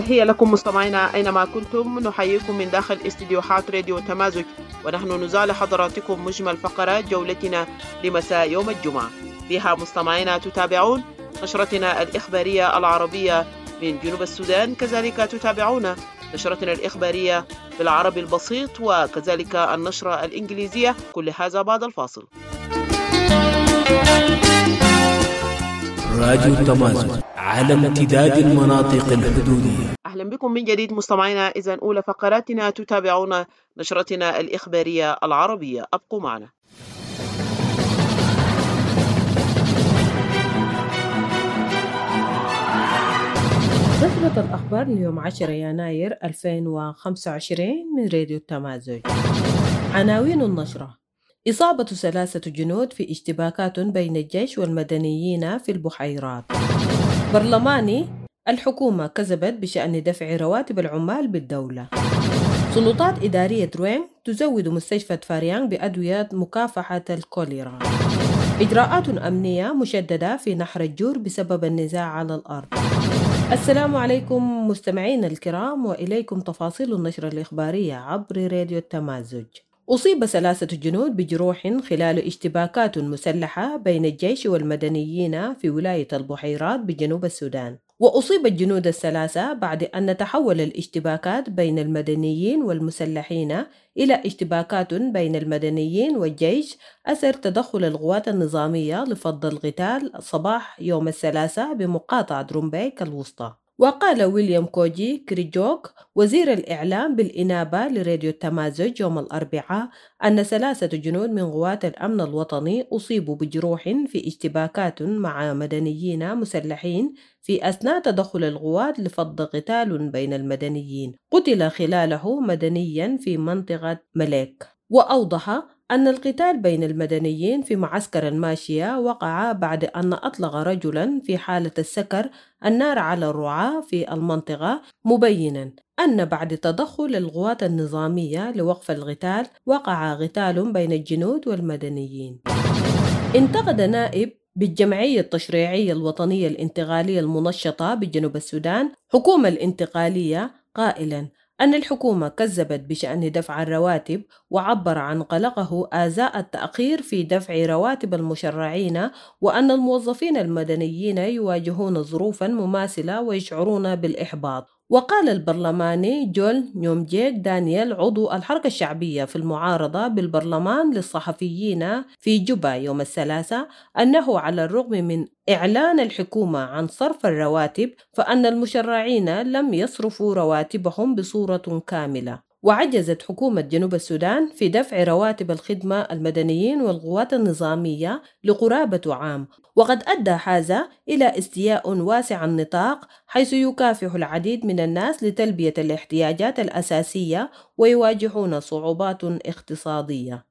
تحية لكم مستمعينا أينما كنتم، نحييكم من داخل استديوهات راديو تمازج، ونحن نزال حضراتكم مجمل فقرات جولتنا لمساء يوم الجمعة. فيها مستمعينا تتابعون نشرتنا الإخبارية العربية من جنوب السودان، كذلك تتابعون نشرتنا الإخبارية بالعربي البسيط، وكذلك النشرة الإنجليزية. كل هذا بعد الفاصل. راديو تمازج على امتداد المناطق الحدودية. أهلا بكم من جديد مستمعينا. إذن أولى فقراتنا تتابعون نشرتنا الإخبارية العربية، أبقوا معنا. نشرة الأخبار اليوم 10 يناير 2025 من راديو التمازج. عناوين النشرة: إصابة 3 جنود في اشتباكات بين الجيش والمدنيين في البحيرات. برلماني: الحكومة كذبت بشأن دفع رواتب العمال بالدولة. سلطات إدارية روين تزود مستشفى فاريانغ بأدوية مكافحة الكوليرا. إجراءات أمنية مشددة في نهر الجور بسبب النزاع على الأرض. السلام عليكم مستمعين الكرام، وإليكم تفاصيل النشرة الإخبارية عبر راديو التمازج. أصيب 3 جنود بجروح خلال اشتباكات مسلحة بين الجيش والمدنيين في ولاية البحيرات بجنوب السودان. وأصيب الجنود 3 بعد أن تحول الاشتباكات بين المدنيين والمسلحين إلى اشتباكات بين المدنيين والجيش أثر تدخل القوات النظامية لفض القتال صباح يوم الثلاثاء بمقاطعة رومبيك الوسطى. وقال ويليام كوجي كريجوك وزير الإعلام بالإنابة لراديو التمازج يوم الأربعاء أن 3 جنود من قوات الأمن الوطني أصيبوا بجروح في اشتباكات مع مدنيين مسلحين في أثناء تدخل القوات لفض قتال بين المدنيين قتل خلاله مدنيا في منطقة مليك. وأوضح أن القتال بين المدنيين في معسكر الماشية وقع بعد أن أطلق رجلا في حالة السكر النار على الرعاة في المنطقة، مبينا أن بعد تدخل القوات النظامية لوقف القتال وقع قتال بين الجنود والمدنيين. انتقد نائب بالجمعية التشريعية الوطنية الانتقالية المنشطة بجنوب السودان حكومة الانتقالية قائلا أن الحكومة كذبت بشأن دفع الرواتب، وعبر عن قلقه آزاء التأخير في دفع رواتب المشرعين، وأن الموظفين المدنيين يواجهون ظروفا مماثلة ويشعرون بالإحباط. وقال البرلماني جول نيومجيك دانيال عضو الحركة الشعبية في المعارضة بالبرلمان للصحفيين في جوبا يوم الثلاثاء أنه على الرغم من إعلان الحكومة عن صرف الرواتب فأن المشرعين لم يصرفوا رواتبهم بصورة كاملة. وعجزت حكومة جنوب السودان في دفع رواتب الخدمة المدنيين والقوات النظامية لقرابة عام، وقد أدى هذا إلى استياء واسع النطاق حيث يكافح العديد من الناس لتلبية الاحتياجات الأساسية ويواجهون صعوبات اقتصادية.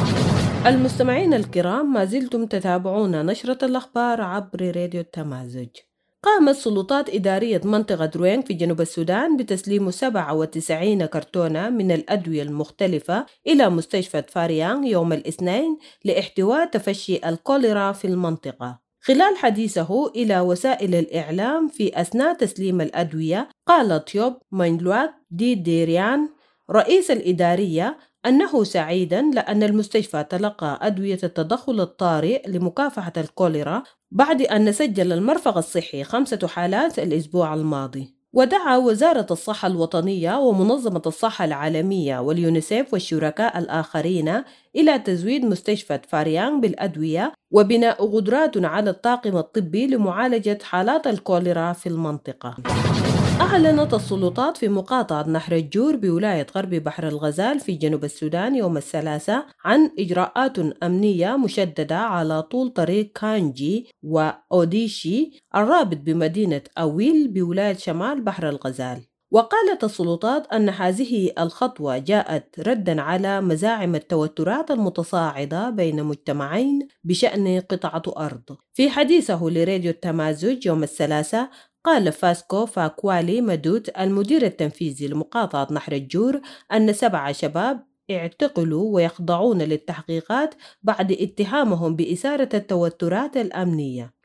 المستمعين الكرام، ما زلتم تتابعون نشرة الأخبار عبر راديو التمازج. قامت سلطات إدارية منطقة روينغ في جنوب السودان بتسليم 97 كرتونة من الأدوية المختلفة إلى مستشفى فاريانغ يوم الاثنين لاحتواء تفشي الكوليرا في المنطقة. خلال حديثه إلى وسائل الإعلام في أثناء تسليم الأدوية، قال تيوب ماينلواك دي ديريان رئيس الإدارية أنه سعيداً لأن المستشفى تلقى أدوية التدخل الطارئ لمكافحة الكوليرا بعد أن سجل المرفق الصحي 5 حالات الأسبوع الماضي. ودعا وزارة الصحة الوطنية ومنظمة الصحة العالمية واليونيسيف والشركاء الآخرين إلى تزويد مستشفى فاريانغ بالأدوية وبناء قدرات على الطاقم الطبي لمعالجة حالات الكوليرا في المنطقة. أعلنت السلطات في مقاطعة نهر الجور بولاية غرب بحر الغزال في جنوب السودان يوم الثلاثاء عن إجراءات أمنية مشددة على طول طريق كانجي وأوديشي الرابط بمدينة أويل بولاية شمال بحر الغزال. وقالت السلطات أن هذه الخطوة جاءت رداً على مزاعم التوترات المتصاعدة بين مجتمعين بشأن قطعة أرض. في حديثه لراديو التمازج يوم الثلاثاء، قال فاسكو فاكوالي مدوت المدير التنفيذي لمقاطعة نهر الجور أن 7 شباب اعتقلوا ويخضعون للتحقيقات بعد اتهامهم بإثارة التوترات الأمنية.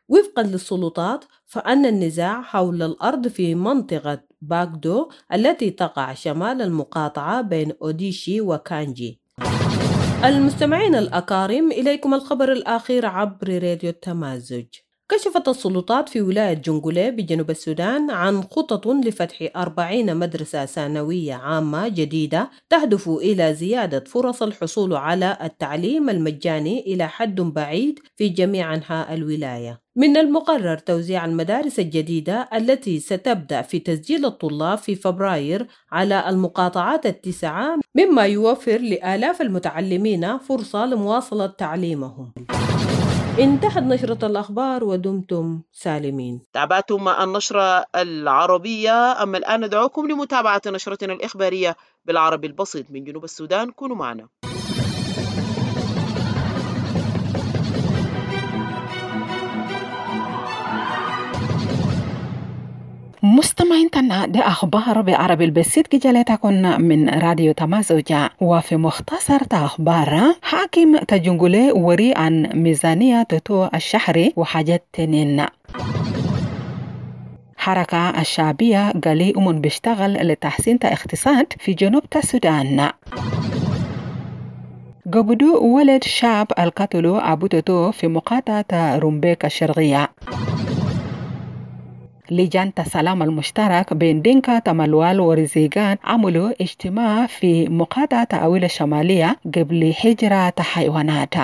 وفقا للسلطات فأن النزاع حول الأرض في منطقة باغدو التي تقع شمال المقاطعة بين أوديشي وكانجي. المستمعين الأكارم، إليكم الخبر الأخير عبر راديو التمازج. كشفت السلطات في ولاية جنجولي بجنوب السودان عن خطط لفتح 40 مدرسة ثانوية عامة جديدة تهدف إلى زيادة فرص الحصول على التعليم المجاني إلى حد بعيد في جميع أنحاء الولاية. من المقرر توزيع المدارس الجديدة التي ستبدأ في تسجيل الطلاب في فبراير على المقاطعات التسعة، مما يوفر لآلاف المتعلمين فرصة لمواصلة تعليمهم. انتهت نشرة الأخبار ودمتم سالمين. تابعتم النشرة العربية، أما الآن ندعوكم لمتابعة نشرتنا الإخبارية بالعربي البسيط من جنوب السودان. كونوا معنا. مستمعين تنا دي أخبار بعربي البسيط جلتكن من راديو تمازوجة. وفي مختصر أخبار، حاكم تجنجولي وري عن ميزانية تتو الشهري وحاجات تنين. حركة الشعبية قالي بيشتغل لتحسين اقتصاد في جنوب السودان. قبضوا ولد شاب القتلوا أبو تتو في مقاطعة رومبيك الشرقية. لجان السلام المشترك بين دينكا تملوال ورزيقان عملوا اجتماع في مقاطعة أويل الشمالية قبل حجرة حيوانات.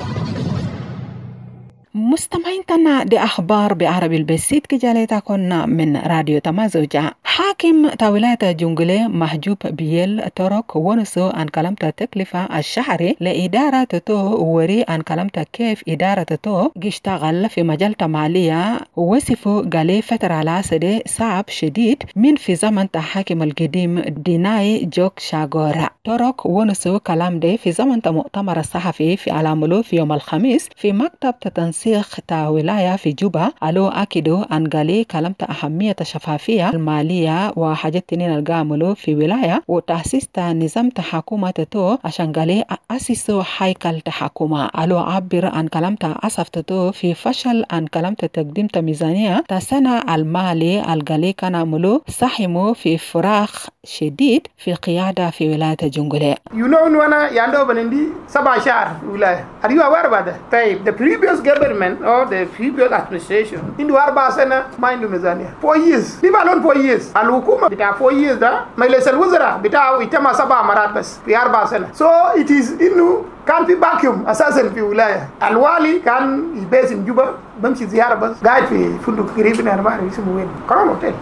مستمعين تنا دي أخبار بعربي البسيط كجالتكن من راديو تمازوجة. حاكم ولاية جنجولي محجوب بيل ترك ونسو عن كلمة التكلفة الشهري لإدارة تو وري عن كلمة كيف إدارة تو يشتغل في مجال مالية، وصفوا قالي فترة العسدة صعب شديد من في زمن حاكم القديم ديناي جوك شاغورا. ترك ونسو كلام ده في زمن مؤتمر الصحفي في العملو في يوم الخميس في مكتب تنسيق ولاية في جوبا. ألو أكدوا أن قالي كلمة أهمية الشفافية المالية وحاجات تنين القاملو في ولاية وتأسيس نظام تحكومة تو عشان قالي أسسوا هيكل تحكومة. ألو عبر عن كلمة أسف تو في فشل عن كلمة تقديم ميزانية تسنة المالي القالي كان عملو ساهموا في فراغ شديد في قيادة في ولاية جنجولي. وانا ياندو بنندي 7 شهر ولاية. Are you aware about that? طيب the previous government or the previous administration عنده 4 سنة ما عنده ميزانية. 4 years. ليه بالون 4 years؟ الحكومة بتاع 4 years ده مجلس الوزراء بتاعه يتم 7 مرات بس في 4 سنة. So it is إنه كان في باكيوم أساسا في ولاية. الوالي كان يبيس في جوبا بمشي زيارة بس قاعد في فندق قريب من أربعة اسمه وين؟ كرون هوتيل.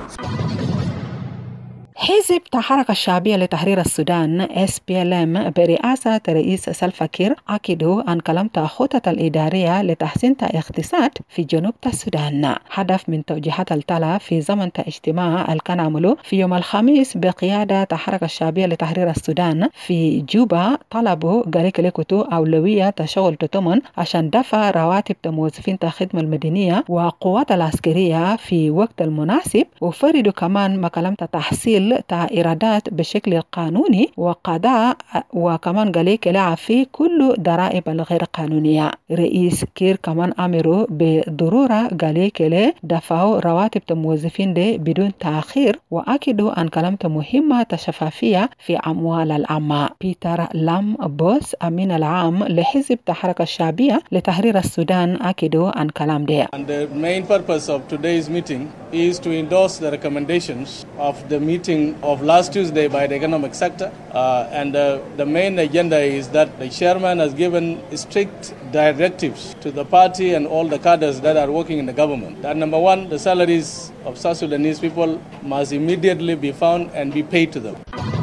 حزب الحركة الشعبية لتحرير السودان SPLM برئاسة رئيس سلفا كير أكدوا أن كلمة خطط الإدارية لتحسين الاقتصاد في جنوب السودان. هدف من توجيهات التلا في زمن اجتماع كان عملوا في يوم الخميس بقيادة الحركة الشعبية لتحرير السودان في جوبا. طلبوا قالك لكتو أولوية تشغل تتمن عشان دفع رواتب موظفين الخدمة المدنية وقوات العسكرية في وقت المناسب، وفردوا كمان كلمة تحصيل إيرادات بشكل قانوني وقضاء، وكمان قالك لا في كل ضرائب الغير قانونية. رئيس كير كمان أمروا بضرورة قالك له دفعوا رواتب الموظفين دي بدون تأخير، وأكدوا أن كلمة مهمة الشفافية في أموال العامة. بيتر لام بوس أمين العام لحزب الحركة الشعبية لتحرير السودان أكدوا أن كلام ده. And the main purpose of today's meeting is to endorse the recommendations of the meeting of last Tuesday by the economic sector, and the main agenda is that the chairman has given strict directives to the party and all the cadres that are working in the government. That number one, the salaries of South Sudanese people must immediately be found and be paid to them.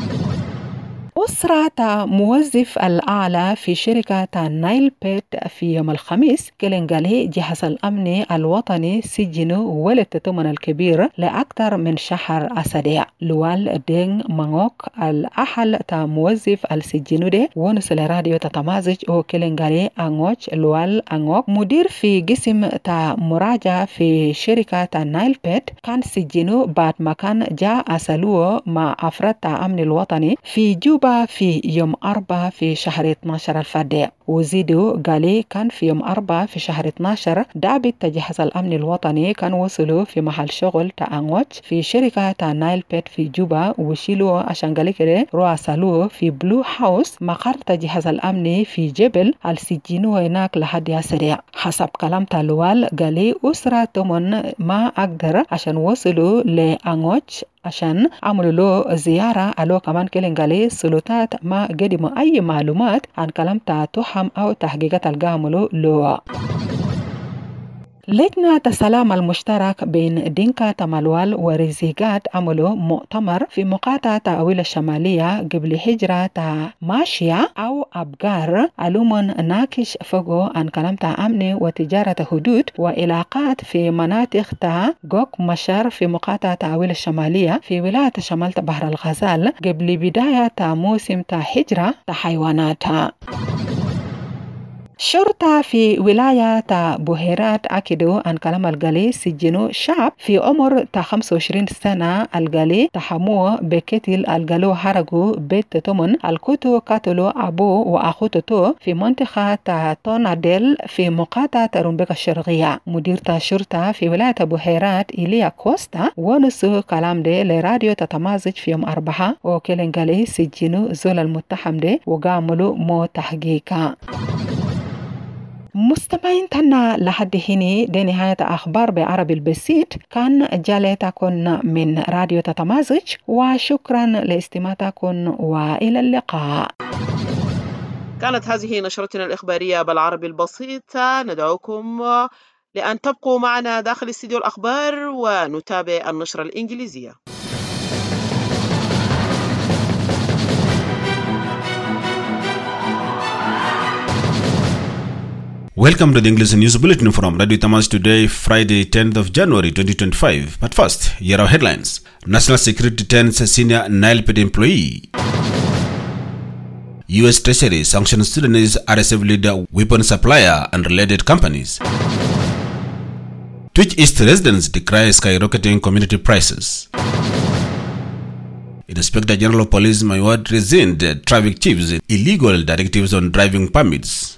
أسرة موظف الأعلى في شركة نايل بيت في يوم الخميس كلنجالي جهاز الأمن الوطني سجنوا ولد التمن الكبير لأكثر من شهر أسابيع. لوال دين مانوك الأحل موظف السجنوا ده ونسل راديو تتمازج أو كلنجالي أنوش لوال أنوك مدير في قسم مراجعة في شركة نايل بيت كان سجنوا بعد ما كان جاء أسلوه مع أفراد الأمن الوطني في جوبا في يوم 4 في شهر 12 الفات. وزيدوا قالي كان في يوم 4 في شهر 12 دعبة تجهيز الأمن الوطني كان وصلوا في محل شغل تأنغوت في شركة نايل بيت في جوبا وشيلوا عشان قالي كده رؤسالوه في بلو هاوس مقر تجهيز الأمن في جبل السجينوا هناك لحد سريع. حسب كلام تالوال قالي أسرة تومن ما أقدر عشان وصلوا لأنغوت عشان عملوا له زيارة. ألو كمان كلنقالي السلطات ما قدموا أي معلومات عن كلام تهم أو تحقيقات القاملوا له. لجنة السلام المشترك بين دينكا تمالوال ورزيقات عملوا مؤتمر في مقاطعة أويل الشمالية قبل هجرة ماشية أو أبقار علوم ناكش فوقو عن كلام أمن وتجارة حدود وعلاقات في مناطق غوك مشار في مقاطعة أويل الشمالية في ولاية شمال بحر الغزال قبل بداية موسم هجرة حيوانات. شرطة في ولاية بوهيرات أكدوا أن كلام القلي سجنوا شاب في عمر 25 سنة القلي تحموه بكتل القلو حرقوا بيت تومن الكوتو قتلوا أبوه وأخوته في منطقة توناديل في مقاطعة رومبيكا الشرقية. مدير الشرطة في ولاية بوهيرات إيليا كوستا ونسوا كلام ده لراديو تتمازج في يوم 4 وكلن قلي سجنوا زول المتهم ده وقاملوا مو تحقيقا. مستمعين تنا لحد هنا دي نهاية أخبار بعربي البسيط. كان جالتكم من راديو تتمازج وشكرا لاستماعتكم وإلى اللقاء. كانت هذه نشرتنا الإخبارية بالعربي البسيط. ندعوكم لأن تبقوا معنا داخل استديو الأخبار ونتابع النشرة الإنجليزية. Welcome to the English News Bulletin from Radio Tamas today, Friday, 10th of January 2025. But first, here are our headlines. National Security turns a senior Nile Pit employee. U.S. Treasury sanctions Sudanese RSF leader, weapon supplier and related companies. Twitch East residents decry skyrocketing community prices. Inspector General of Police Maywad rescinded traffic chiefs' illegal directives on driving permits.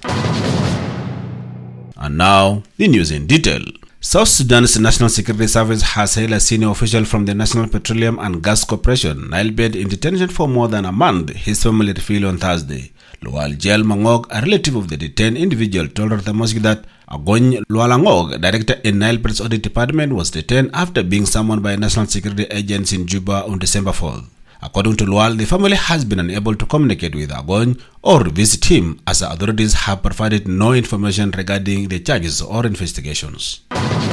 And now, the news in detail. South Sudan's National Security Service has held a senior official from the National Petroleum and Gas Corporation, Nilebed, in detention for more than a month, his family revealed on Thursday. Lual Jel Mangog, a relative of the detained individual, told Reuters that Agony Lualangog, director in Nilebed's audit department, was detained after being summoned by national security agents in Juba on December 4th. According to Lual, the family has been unable to communicate with Agony or visit him as the authorities have provided no information regarding the charges or investigations.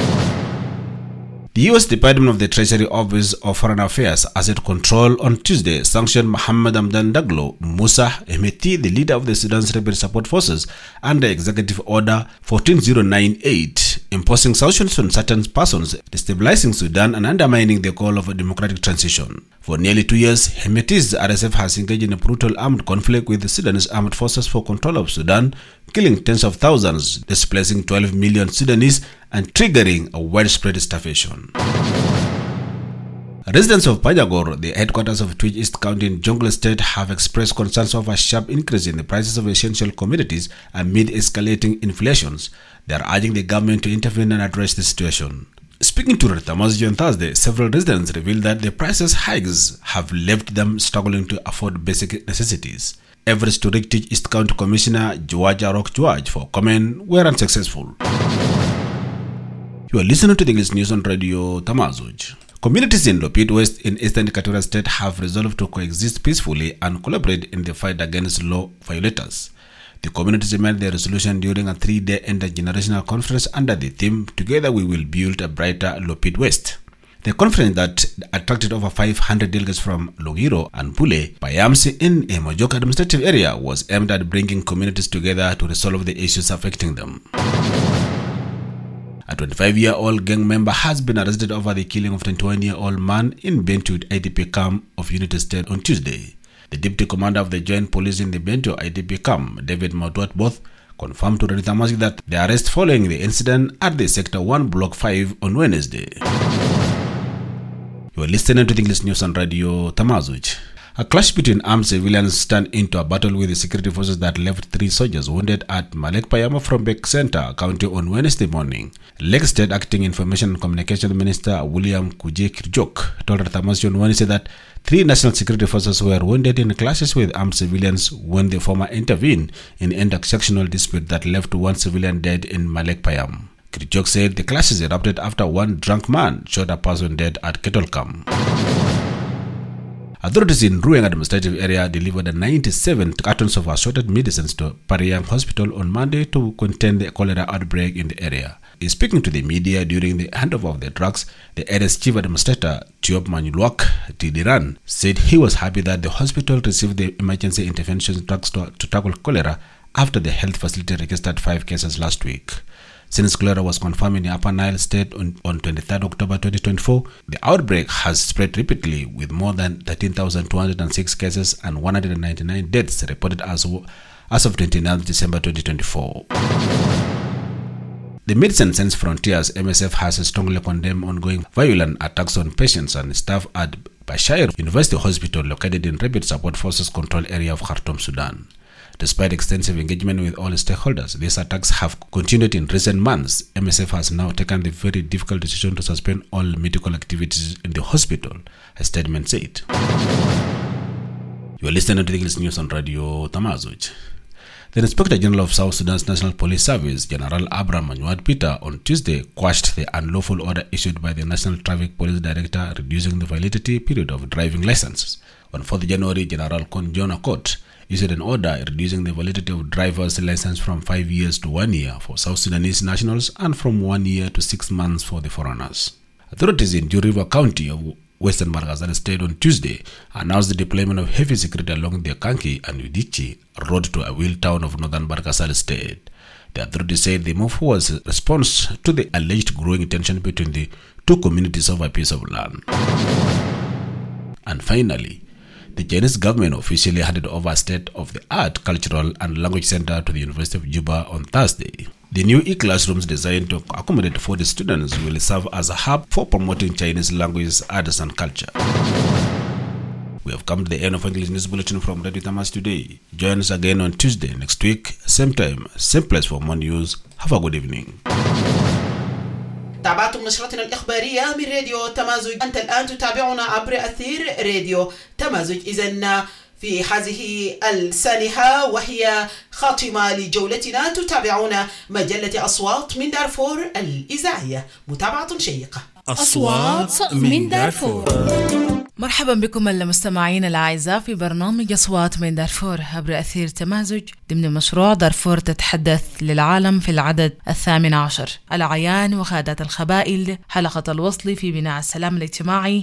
The U.S. Department of the Treasury Office of Foreign Affairs Asset Control on Tuesday sanctioned Mohammed Hamdan Daglo Musa Hemeti, the leader of the Sudan's Rebel Support Forces, under Executive Order 14098, imposing sanctions on certain persons, destabilizing Sudan and undermining the goal of a democratic transition. For nearly 2 years, Hemeti's RSF has engaged in a brutal armed conflict with the Sudanese armed forces for control of Sudan, killing tens of thousands, displacing 12 million Sudanese, and triggering a widespread starvation. Residents of Panyagor, the headquarters of Twitch East County in Jonglei State, have expressed concerns over a sharp increase in the prices of essential commodities amid escalating inflations. They are urging the government to intervene and address the situation. Speaking to Reuters on Thursday, several residents revealed that the prices hikes have left them struggling to afford basic necessities. Efforts to reach East County Commissioner George Arok George for comment were unsuccessful. You are listening to the English News on Radio Tamazuj. Communities in Lopit West in Eastern Equatorial State have resolved to coexist peacefully and collaborate in the fight against law violators. The communities made their resolution during a 3-day intergenerational conference under the theme Together We Will Build a Brighter Lopit West. The conference that attracted over 500 delegates from Logiro and Pule, Payamsi in a Mojok administrative area was aimed at bringing communities together to resolve the issues affecting them. A 25-year-old gang member has been arrested over the killing of a 21-year-old man in Bentu IDP camp of Unity State on Tuesday. The deputy commander of the joint police in the Bentu IDP camp, David Matwat Both, confirmed to Radio Tamazik that the arrest following the incident at the Sector 1 Block 5 on Wednesday. You are listening to the English News on Radio Tamazuj. A clash between armed civilians turned into a battle with the security forces that left 3 soldiers wounded at Malek Payama from Bek Center County on Wednesday morning. Lake State Acting Information and Communication Minister William Kuje Kirjok told Tamasi on Wednesday that 3 national security forces were wounded in clashes with armed civilians when the former intervened in an intersectional dispute that left 1 civilian dead in Malek Payam. Kirjok said the clashes erupted after 1 drunk man shot a person dead at Kettlecam. Authorities in Ruang administrative area delivered 97 cartons of assorted medicines to Pariang Hospital on Monday to contain the cholera outbreak in the area. Speaking to the media during the handover of the drugs, the area's chief administrator, Tiop Manyuluak Tidiran, said he was happy that the hospital received the emergency intervention drugs to tackle cholera after the health facility registered 5 cases last week. Since cholera was confirmed in the Upper Nile State on 23 October 2024, the outbreak has spread rapidly with more than 13,206 cases and 199 deaths reported as of 29 December 2024. The Medicine Sans Frontiers MSF has strongly condemned ongoing violent attacks on patients and staff at Bashir University Hospital located in Rapid Support Forces control area of Khartoum, Sudan. Despite extensive engagement with all stakeholders, these attacks have continued in recent months. MSF has now taken the very difficult decision to suspend all medical activities in the hospital, a statement said. You are listening to the English News on Radio Tamazuj. The Inspector General of South Sudan's National Police Service, General Abraham Manuad Peter, on Tuesday quashed the unlawful order issued by the National Traffic Police Director reducing the validity period of driving licenses. On 4th January, General Kon John Akot issued an order reducing the validity of driver's license from 5 years to 1 year for South Sudanese nationals and from 1 year to 6 months for the foreigners. Authorities in Ju River County of Western Bargazal State on Tuesday announced the deployment of heavy security along the Kanki and Udichi road to a wheel town of Northern Bargazal State. The authorities said the move was a response to the alleged growing tension between the 2 communities over a piece of land. And finally, the Chinese government officially handed over a state-of-the-art cultural and language center to the University of Juba on Thursday. The new e-classrooms designed to accommodate 40 students will serve as a hub for promoting Chinese language, arts and culture. We have come to the end of English News Bulletin from Radio Tamas today. Join us again on Tuesday next week, same time, same place for more news. Have a good evening. تابعتم نشرتنا الإخبارية من راديو تمازج. أنت الآن تتابعنا عبر أثير راديو تمازج. إذن في هذه السانحة وهي خاتمة لجولتنا تتابعون مجلة أصوات من دارفور الإذاعية. متابعة شيقة. أصوات من دارفور. مرحبا بكم المستمعين الأعزاء في برنامج أصوات من دارفور عبر أثير تمازج ضمن مشروع دارفور تتحدث للعالم في العدد 18. الأعيان وقادات القبائل، حلقة الوصل في بناء السلام الاجتماعي.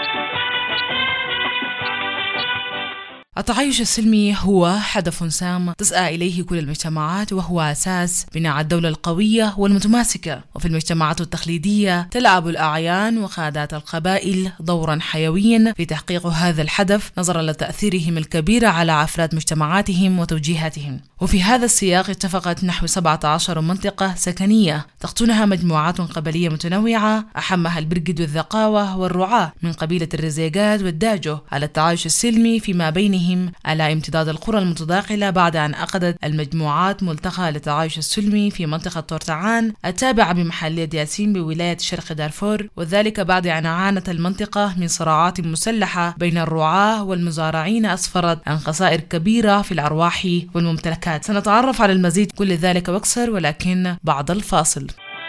التعايش السلمي هو هدف سام تسعى إليه كل المجتمعات، وهو أساس بناء الدولة القوية والمتماسكة. وفي المجتمعات التقليدية تلعب الأعيان وقادات القبائل دورا حيويا في تحقيق هذا الهدف نظرا لتأثيرهم الكبير على أفراد مجتمعاتهم وتوجيهاتهم. وفي هذا السياق اتفقت نحو 17 منطقة سكنية تخطونها مجموعات قبلية متنوعة، أهمها البرقد والذقاوة والرعاة من قبيلة الرزيقات والداجو، على التعايش السلمي فيما بينهم على امتداد القرى المتداخلة، بعد أن عقدت المجموعات ملتقى للتعايش السلمي في منطقة تورتعان التابعة بمحلية ياسين بولاية شرق دارفور، وذلك بعد أن عانت المنطقة من صراعات مسلحة بين الرعاة والمزارعين أسفرت عن خسائر كبيرة في الأرواح والممتلكات. سنتعرف على المزيد كل ذلك وأكثر، ولكن بعد الفاصل.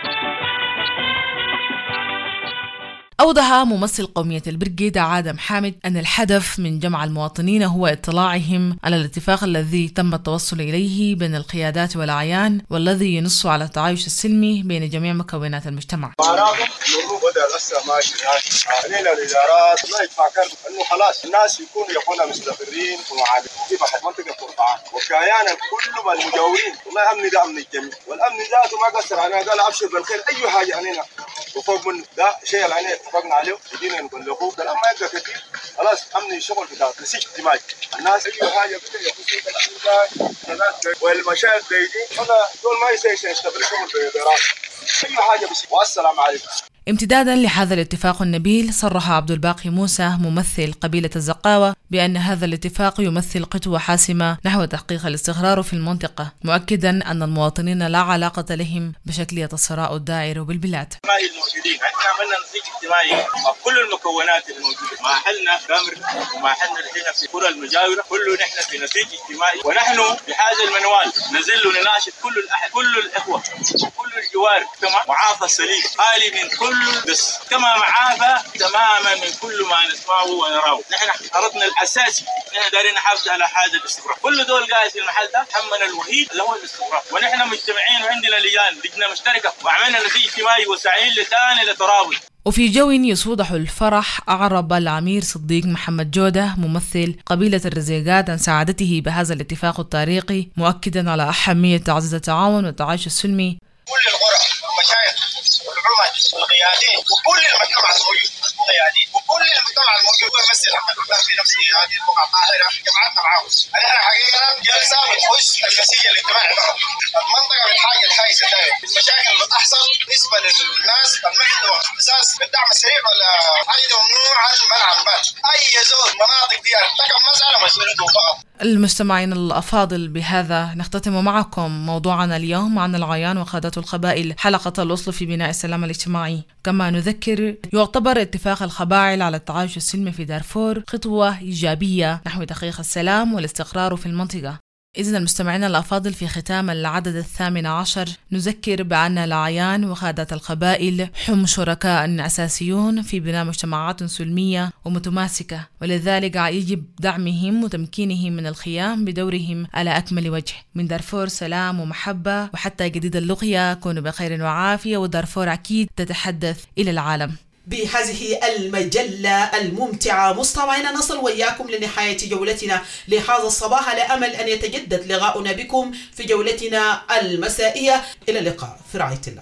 أوضح ممثل قومية البرقيد عادم حامد أن الهدف من جمع المواطنين هو اطلاعهم على الاتفاق الذي تم التوصل إليه بين القيادات والأعيان، والذي ينص على التعايش السلمي بين جميع مكونات المجتمع. علينا الإدارات ما يتفكر إنه خلاص الناس يكونوا مستقرين ومعادين في منطقة تورتعان، وكيانا كل ما المجاورين والله أمن ده أمن الجميع، والأمن ذاته ما قصر علينا، قال أبشر بالخير أي حاجة علينا وفوق من ده شيء اللي علينا اتفقنا عليه يجينا نقول له كلام ما يبقى كثير، خلاص أمن الشغل بتاعه نسيج اجتماعي، الناس أي حاجة كده يخصوا الأمن ده والمشاكل دي هذا دول ما يستقبل شغل براسه أي حاجة بس. والسلام عليكم. امتدادا لهذا الاتفاق النبيل، صرح عبد الباقي موسى ممثل قبيلة الزقاوة بأن هذا الاتفاق يمثل خطوة حاسمة نحو تحقيق الاستقرار في المنطقة، مؤكدا أن المواطنين لا علاقة لهم بشكلية الصراع الدائر بالبلاد. الموجودين احنا عملنا نسيج اجتماعي مع كل المكونات الموجودة، مع حلنا كامر ومع حلنا هنا في القرى المجاورة، كله نحن في نسيج اجتماعي، ونحن بهذا المنوال نزل ونناشد كل الإخوة كل الجوار كما معافى سليم خالي من كل بس كما معافى تماما من كل ما نسمعه ونراه. نحن غرضنا الاساسي نحن دايرين نحافظ على هذا الاستقرار، كل دول قاعد في المحل ده همنا الوحيد اللي هو الاستقرار، ونحن مجتمعين وعندنا لجنه مشتركه وعملنا نتيجه اجتماعي وسعيين لثاني لترابط. وفي جو يصودح الفرح، أعرب العمير صديق محمد جودة ممثل قبيلة الرزيقات عن سعادته بهذا الاتفاق التاريخي، مؤكدا على أهمية تعزيز التعاون والتعايش السلمي. كل القرى والمشايخ والعمال والقيادين وكل المجتمع الموجود والقيادين وكل المجتمع الموجود هو يمثل احمد الله في نفسه هذه البقعه الطاهره جمعتنا معاهم. احنا حقيقه جلسه بتخش النسيج الاجتماعي معهم. المنطقه بتحاجه الحاجه دائما المشاكل اللي بتحصل بالنسبه للناس ما عندهم اساس بالدعم السريع ولا حاجه ممنوع عن منع البات. اي زول مناطق دي ارتكب مساله مسؤوليته فقط. المستمعين الأفاضل، بهذا نختتم معكم موضوعنا اليوم عن العيان وقادة القبائل، حلقة الوصل في بناء السلام الاجتماعي. كما نذكر، يعتبر اتفاق القبائل على التعايش السلمي في دارفور خطوة إيجابية نحو تحقيق السلام والاستقرار في المنطقة. إذن المستمعين الأفاضل، في ختام العدد 18 نذكر بأن الأعيان وقادة القبائل هم شركاء أساسيون في بناء مجتمعات سلمية ومتماسكة، ولذلك يجب دعمهم وتمكينهم من القيام بدورهم على أكمل وجه. من دارفور سلام ومحبة، وحتى جديد اللقيا كونوا بخير وعافية، ودارفور أكيد تتحدث إلى العالم. بهذه المجلة الممتعة مستمعينا نصل وإياكم لنهاية جولتنا لهذا الصباح، على أمل أن يتجدد لقاؤنا بكم في جولتنا المسائية. إلى اللقاء، في رعاية الله.